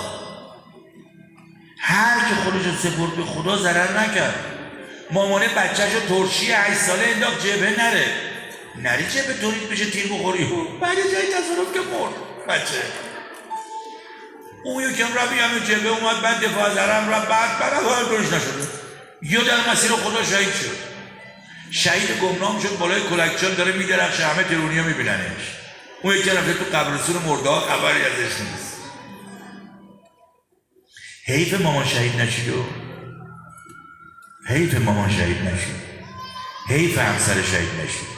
[SPEAKER 1] هر که خودش رو سپرد به خدا ضرر نکرد. مامانه بچه‌ش رو ترشی هشت ساله انداخت جبهه نره، نری جبهه تولید بشه تیر بخوری و بعد جای تصادف که مرد بچه. اون یکم رفت همه جبهه اومد، بعد دفاع از حرم رفت، بعد بعد از درش نشده یا در مسیر خدا شهید شد. شهید گمنام شد بالای کلکچال داره میدرخشه، همه ترونیا میبیننش. اون یکی رفته تو قبرستون مرده ها، خبری ازش نیست. حیف مامان شهید نشید و حیف مامان شهید نشید، حیف همسر شهید نشید،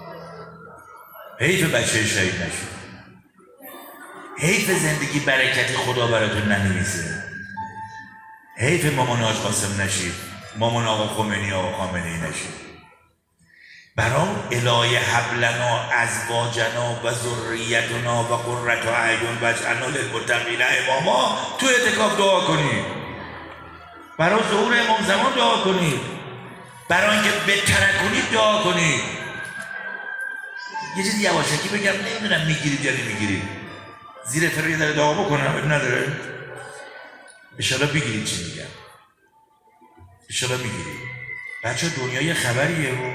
[SPEAKER 1] حیف بچه شهید نشید، حیف زندگی برکت خدا براتون ننویسه، حیف مامان حاج قاسم نشید، مامان آقا خمینی آقا خامنه‌ای نشید. برام الهی هب لنا ازواجنا و ذریتنا و قرة اعین واجعلنا للمتقین اماما تو اعتکاف دعا کنید. برای ظهور امام زمان دعا کنید، برای اینکه بترکونید دعا کنید. یه چیز یواشکی بگم، نمیدونم میگیرید یا نمیگیرید، زیر فرق یه داره دعا بکنم اب نداره، انشالله بگیرید چی میگم، انشالله میگیرید. بچه دنیای خبریه و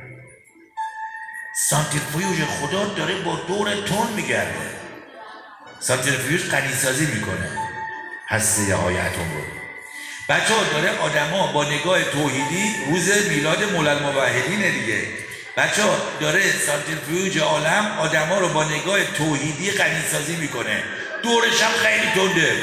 [SPEAKER 1] سانتریفیوژ خدا داره با دور تون میگرده. سانتریفیوژ غنیسازی میکنه هسته های اتم رو. بچه ها داره آدم ها با نگاه توحیدی، روز میلاد مولا الموحدینه دیگه، بچه ها داره سانتریفیوژ عالم آدم ها رو با نگاه توحیدی غنیسازی میکنه. دورش هم خیلی تنده،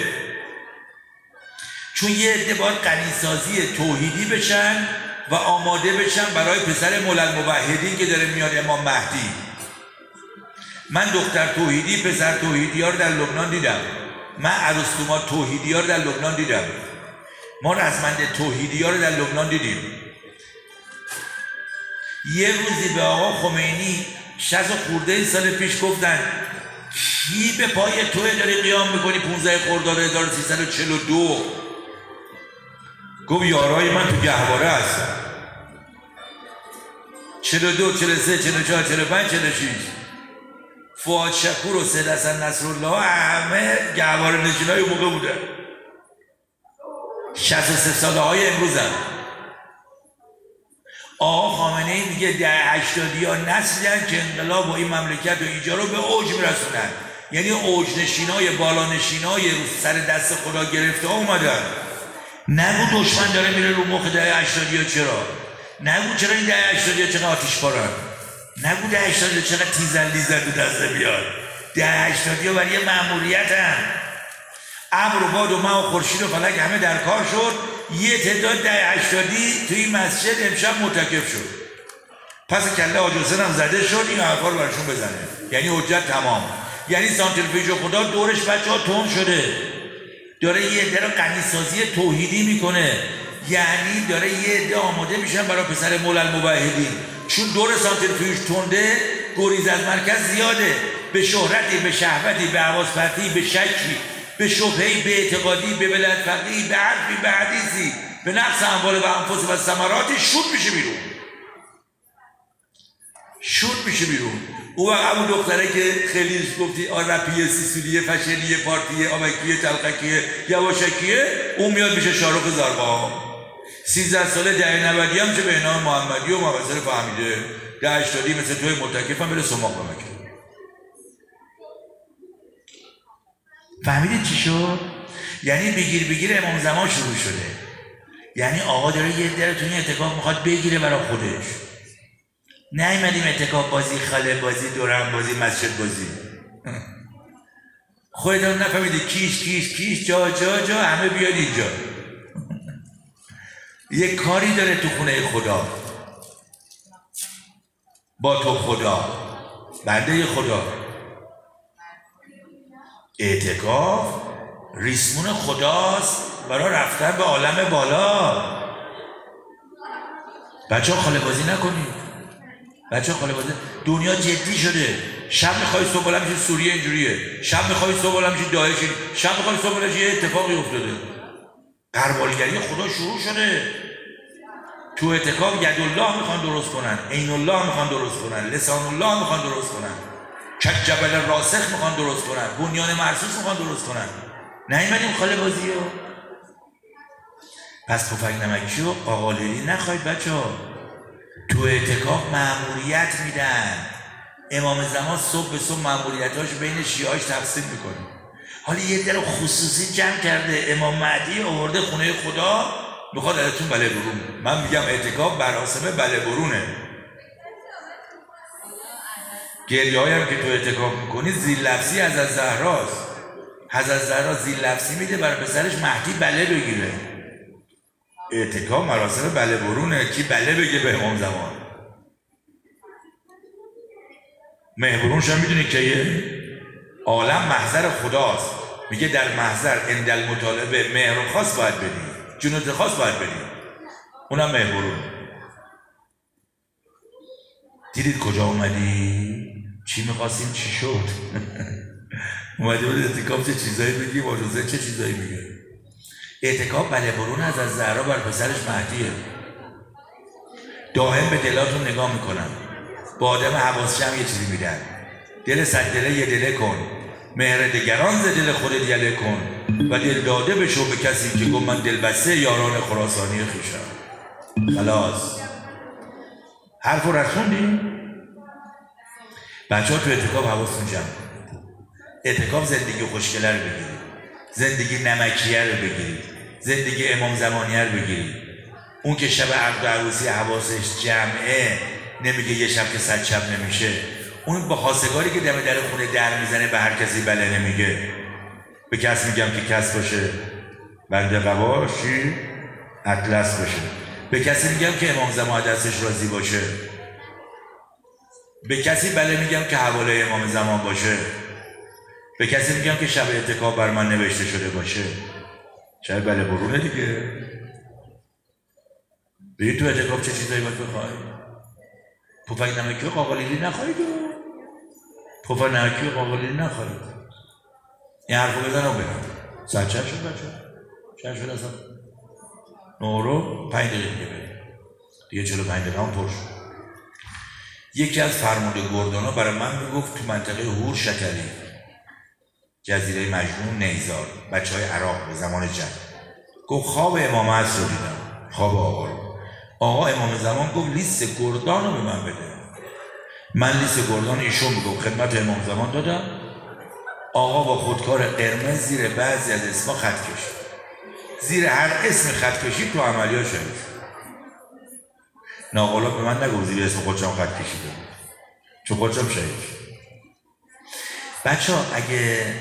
[SPEAKER 1] چون یه عده باید غنیسازی توحیدی بشن و آماده بشن برای پسر مولا الموحدین که داره میاد امام مهدی. من دختر توحیدی پسر توحیدی ها رو در لبنان دیدم، من ارسطوما توحیدی ها رو در لبنان دیدم، ما رزمند توحیدی ها رو در لبنان دیدیم. یه روزی به آقا خمینی شصت خورده سال پیش گفتن کی به پای توی داری قیام میکنی پونزده خرداد هزار و سیصد و چهل و دو؟ گفت یارای من تو گهواره هستن. چهل و دو، چهل و سه، چهل و چهار، چهل و پنج، چهل و شش. فؤاد شکور و سید حسن نصرالله همه گهواره نشینای اون موقع بودن. شصت و سه ساله های امروز هم. آقا خامنه ای میگه در هشتادی ها نسلی هست که انقلاب و این مملکت و اینجا رو به اوج میرسونن. یعنی اوج نشینای بالا نشینای رو سر دست خدا گرفته ها اومدن. نگو دشمن داره میره رو مخ ده هشتادی ها. چرا؟ نگو چرا این ده هشتادی ها چقدر آتیش بارن. نگو ده هشتادی ها چقدر تیزن لیزن تو دسته بیاد. ده هشتادی ها برای مأموریت هم. ابر و باد و مه و خورشید و فلک همه در کار شد. یه تعداد ده هشتادی توی مسجد امشب معتکف شد. پس کله حاج حسین هم زده شد این حرفا رو براشون بزنه. یعنی حجت تمام. یعنی سانتریفیوژ خدا دورش بچه‌ها تون شده. داره یه عده رو غنی‌سازی توحیدی میکنه. یعنی داره یه عده آماده میشن برای پسر مولا الموحدین. چون دور سانتریفیوژ تونده گریز از مرکز زیاده. به شهرتی، به شهوتی، به حواس پرتی، به شکی، به شبهی، به اعتقادی، به ولایت فقیهی، به حرفی، به حدیثی، به نقص اموال و انفس و ثمراتی شوت میشه بیرون. شوت میشه بیرون. او وقت همون دختره که خیلی گفتی رپیه، سیسولیه، فشلیه، پارتیه، آمکیه، تلقکیه، یواشکیه، اون میاد میشه شاروخ زربان. سیزده ساله ده نودی هم چه به نام محمدی و مبصر فهمیده. ده هشتادی مثل توی متکف هم بره سماق بمکه. فهمیدید چی شد؟ یعنی بگیر بگیر امام زمان شروع شده. یعنی آقا داره یه در تو این اعتکاف میخواد بگیره برای خودش. نیومدیم اعتکاف بازی، خاله بازی، دورم بازی، مسجد بازی. خودتون نفهمیدید کیش کیش کیش جا جا جا همه بیاد اینجا. یه کاری داره تو خونه خدا. با تو خدا. بنده خدا. اعتکاف ریسمون خداست برای رفتن به عالم بالا. بچه ها خاله بازی نکنید. بچه ها خاله بازی. دنیا جدی شده. شب میخوای صبح بالا میشید سوریه اینجوریه. شب میخوای صبح بالا میشید داعشی. شب میخوای صبح بالا میشید اتفاقی افتاده. غربالگری خدا شروع شده. تو اعتکاف یدالله میخوان درست کنن. عین الله میخوان درست کنن. لسان الله میخوان درست کنن. کج جبل راسخ میخوان درست کنن. بنیان مرصوص میخوان درست کنن. نیومدیم خاله بازی رو. پس پفک نمکی و آقالیری نخواهید بچه ها. تو اعتکاف مأموریت میدن. امام زمان صبح به صبح مأموریتاش بین شیعهاش تقسیم میکنه. حالا یه در خصوصی جمع کرده. امام مهدی آورده خونه خدا میخواد ازتون بله برون. من میگم اعتکاف براسمه بله برونه. گریه هایم که تو اعتکاف میکنی زیر لفظی از از زهراست. حضرت زهرا زیر لفظی میده برای پسرش مهدی بله بگیره. اعتکاف مراسم بله برونه. کی بله بگه به امام زمان؟ مهبرونش هم میدونی که یه عالم محضر خداست. میگه در محضر اندل مطالبه مهر خاص باید بدی، جنود خاص باید بدی. اونم مهبرون. دیدید کجا اومدی؟ چی میخواستیم چی شد؟ اومدی بود اعتکاف چه چیزایی بگی، واجوزه چه چیزایی میگه. اعتکاف بله برون از از زهرا بر پسرش مهدیه. دائم به دلاتون نگاه میکنم. با آدم حواسش هم یه چیزی میدن. دل صد دله یه دله کن. مهر دگران ز دل خودت یله کن. و دل داده بشو به کسی که گفت من دل بسته یاران خراسانی خویشم. خلاص. حرف رو رسوندیم؟ بچه ها تو اعتکاف حواستون جمع کنید. اعتکاف زندگی خوشگله رو بگیرید. زندگی نمکیه رو بگیرید. زندگی امام زمانیه رو بگیرید. اون که شب عقد و عروسی حواسش جمعه نمیگه یه شب که صد شب نمیشه. اون با خواستگاری که دم در خونه در میزنه به هر کسی بله نمیگه. به کس میگم که کس باشه بنده قباشی اطلس باشه. به کسی میگم که امام زمان دستش راضی باشه. به کسی بله میگم که حواله امام زمان باشه. به کسی میگم که شب اعتکاف بر من نوشته شده باشه. شب بله برونه دیگه. بگید تو اعتکاف چه چیزایی باید بخوای؟ پفک نمکی و قاقالیلی نخواهید پفک نمکی و قاقالیلی نخواهید. این حرف رو بزن و برم. ساعت چند شد بچه؟ چند شد اصلا؟ نه رو پنج دقیقه دیگه بریم دیگه. چلو پنج دقیقه هم پر شد. یکی از فرمانده گردانا برای من میگفت تو منطقه هور شکری جزیره مجنون نیزار بچه های عراق به زمان جنگ گفت خواب امام عصر رو دیدم. خواب آقا رو آقا امام زمان گفت لیست گردان رو به من بده. من لیست گردان ایشون میگفت خدمت امام زمان دادم. آقا با خودکار قرمز زیر بعضی از اسما خط کشید. زیر هر اسم خط کشید تو عملیات شد. ناقلا به من نگو زیر اسم خودشم خط کشیده چون خودشم شهید. بچه ها اگه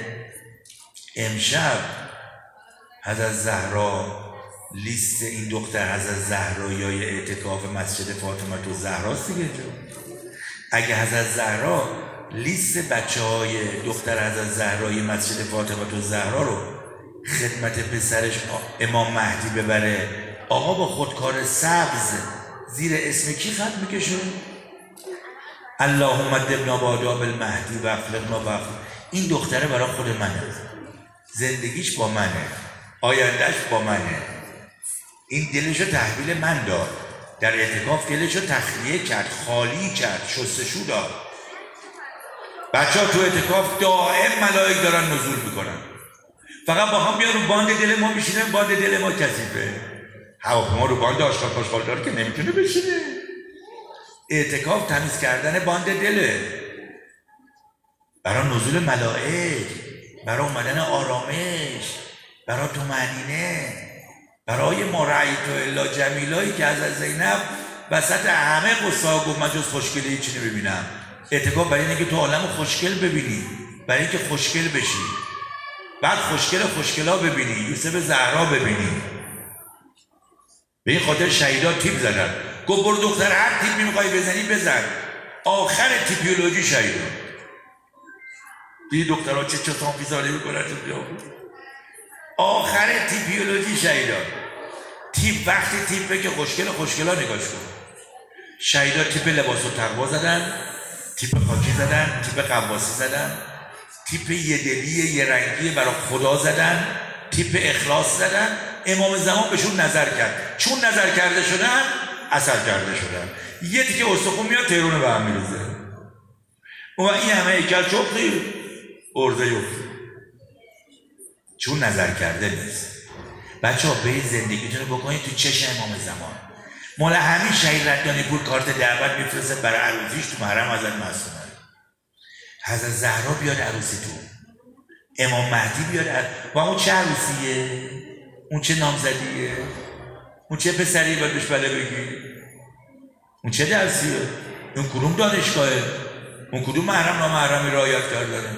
[SPEAKER 1] امشب حضرت زهرا لیست این دختر حضرت زهرایای اعتکاف مسجد فاطمه تو زهراست دیگه اینجا. اگه حضرت زهرا لیست بچه های دختر حضرت زهرای مسجد فاطمه تو زهرا رو خدمت پسرش امام مهدی ببره، آقا با خودکار سبز زیر اسم کی خط میکشه؟ اللهم ادبنا باداب المهدی و افلقنا و این دختره برای خود منه، زندگیش با منه، آیندهش با منه. این دلشو تحویل من داد، در اعتکاف دلشو تخلیه کرد، خالی کرد، شستشو داد. بچه ها تو اعتکاف دائم ملائک دارن نزول میکنن، فقط با هم بیان رو باند دل ما بشینن. باند دل ما کثیفه، هواپیما رو باند آشغال پاشغال داره که نمیتونه بشینه. اعتکاف تمیز کردن باند دله برای نزول ملائک، برای اومدن آرامش، برای طمأنینه، برای ما رأیت الا جمیلایی که از زینب وسط همه قصه گفت من جز خوشگله هیچی نمیبینم. اعتکاف برای اینه که تو عالم خوشگل ببینی، برای اینکه خوشگل بشی، بعد خوشگل خوشگلا ببینی، یوسف زهرا ببینی. به این خاطر شهیدا تیپ زدن، گفت برو دختر هر تیپی میخوای بزنی بزن، آخر تیپیولوژی شهیدا. دیدی دخترها چه چطان پیزالی میکنن تو بیابون؟ آخر تیپیولوژی شهیدا. تیپ وقتی تیپه که خوشگل خوشگلا نگاش کن. شهیدا تیپ لباس و تقوا زدن، تیپ خاکی زدن، تیپ قواسی زدن، تیپ یه دلی یه رنگی برای خدا زدن، تیپ اخلاص زدن. امام زمان بهشون نظر کرد، چون نظر کرده شدن اثر کرده شدن. یه تیکه استخون میاد تهرون به هم میریزه و این همه هیکل چوبی ارزه یفت، چون نظر کرده نیست. بچه ها به زندگیتون رو بکنید تو چشم امام زمان. مال همین شهید رکانی پور کارت دعوت میفرسته برای عروسیش تو محرم حضرت معصومه. حضرت زهرا بیاد عروسی تو، امام مهدی بیاد عروسی. با اون چه عروسیه؟ اون چه نامزدیه؟ اون چه پسری باید بهش بله بگی؟ اون چه درسیه؟ اون کدوم دانشگاهه؟ اون کدوم محرم نامحرمی رعایت کردنه؟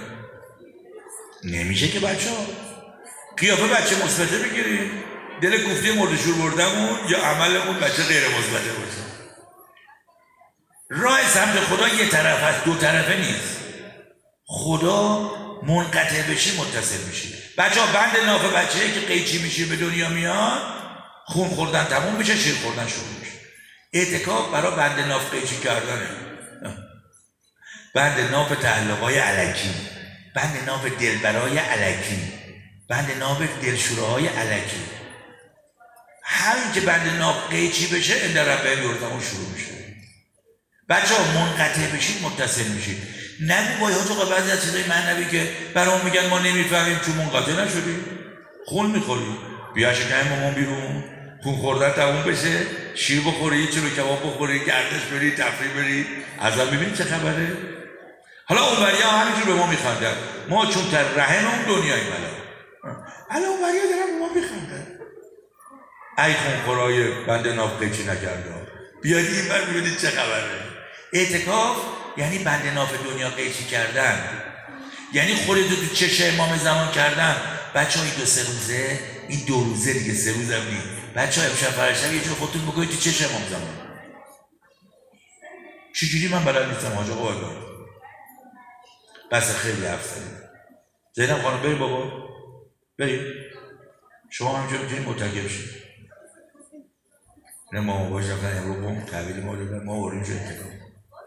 [SPEAKER 1] نمیشه که بچه ها قیافه بچه مثبته بگیریم، دل کوفتی مردشور بردمون یا عملمون بچه غیر مثبته باشه. راه سمت خدا یه طرف هست، دو طرفه نیست. خدا منقطع بشی متصل میشی. بچه ها بند ناف بچه‌ای که قیچی میشه به دنیا میاد، خون خوردن تموم میشه، شیر خوردن شروع میشه. اعتکاف برای بند ناف قیچی کردنه، بند ناف تعلقای الکی، بند ناف دلبرای الکی، بند ناف دلشوراهای الکی. همین که بند ناف قیچی بشه اند ربه یرزمون شروع میشه. بچه ها منقطع بشید متصل میشید. نگو با یه تو بعضی از چیزای معنوی که برام میگن ما نمیفهمیم چون منقطع نشدیم. خون میخوری، بیا شکم مامان بیرون، خون خوردن تموم بشه، شیر بخوری، چلو کباب بخوری، گردش بری، تفریح بری، ازم ببین چه خبره. حالا اونوریا همینجور به ما میخندن، ما چون تر رحم اون دنیای ملا. حالا اونوریا دارن به ما میخندن. ای خونخورای بند ناف قیچی نکرده، بیادی این بر ببینید چه خبره. اعتکاف یعنی بند ناف دنیا قیچی کردن، یعنی خودتو تو چشم امام زمان کردن. بچه ها این دو سه روزه، این دو روزه دیگه، سه روز هم نید. بچه ها امشب فرشتم یه جور خودتون بکنید تو چشم امام زمان. چجوری من بلد نیستم حاج آقا بگم. بس خیلی حرف زدیم. زینب خانم بریم بابا، بریم. شما همینجا میتونید متکب شید. نه ما باش رفتن امرو بام تحویل ما رو ما بریم شد اعتکاف.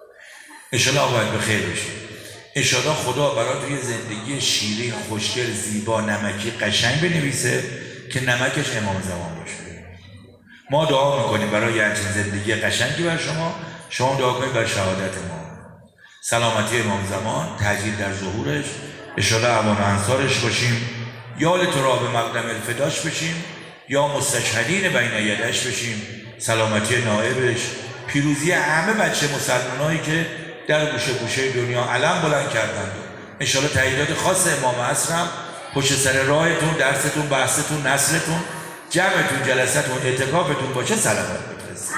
[SPEAKER 1] انشالله آقایت به خیر بشید. انشالله خدا برای توی زندگی شیرین، خوشگل، زیبا، نمکی، قشنگ بنویسه که نمکش امام زمان باشه. ما دعا میکنیم برای همچین زندگی قشنگی بر شما، شما دعا کنید بر شهادت ما، سلامتی امام زمان، تاجیل در ظهورش، انشالله امان انصارش باشیم، یا لتراب مقدم الفداش بشیم، یا مستشهدین بین یدش بشیم، سلامتی نائبش، پیروزی همه بچه مسلمانایی که در گوشه گوشه دنیا علم بلند کردند. انشالله تاییدات خاص امام عصر هم پشت سر راهتون، درستون، بحثتون، نسلتون، جمعتون، جلستون، اعتکافتون باشه. سلامت بفرستید.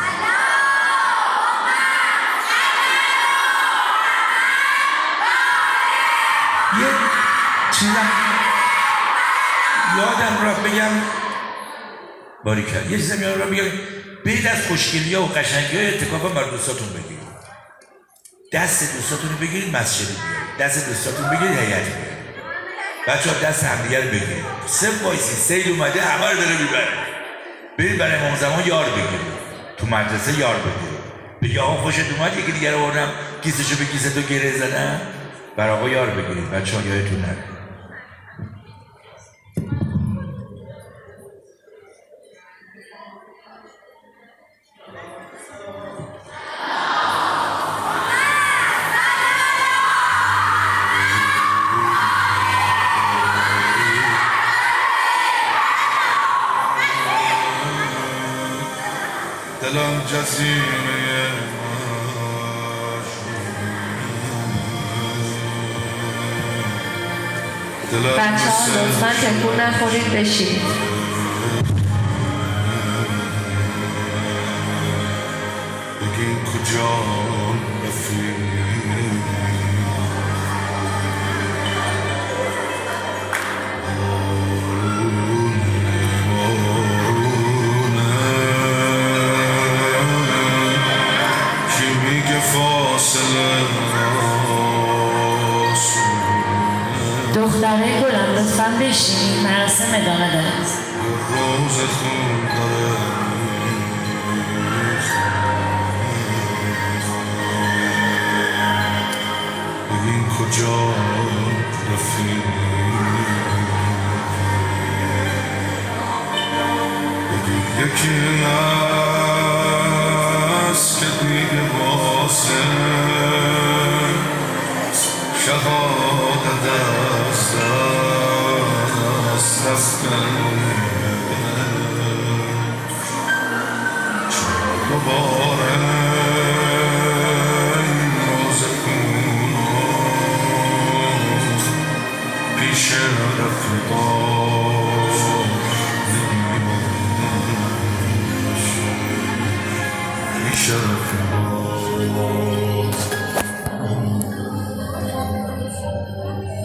[SPEAKER 1] یه چیزم یادم را بگم، باریکلا، یه چیزم یادم را بگم، برید از خوشگلی ها و قشنگی های اعتکاف بر دوستاتون بگیرید. دست دوستاتون رو بگیرید مسجد بیارید، دست دوستاتون بگیرید هیئت بیارید. بچه ها دست همدیگر رو بگیرید. سه وایسی سیل اومده همه رو داره میبره. برید برای امام زمان یار بگیرید، تو مدرسه یار بگیرید، بگی آقا خوشت اومد یکی دیگر رو بردم کیسشو به کیسه تو گره زدن، بر آقا یار بگیرید. بچه ها یادتون نره.
[SPEAKER 2] دلم جزیره
[SPEAKER 3] بچه ها لطفا تکون نخورید، بشید.
[SPEAKER 2] بگین کجا رفیق
[SPEAKER 3] دختره گلم لطفا بشینید، مراسم ادامه داره.
[SPEAKER 2] روز خون داره ببین کجا رفیق بگی یکی هست که دیگه واسه شهادت دست دست رفتن چرا دوباره این روز خونات پیش رفیقات پیش رفیقات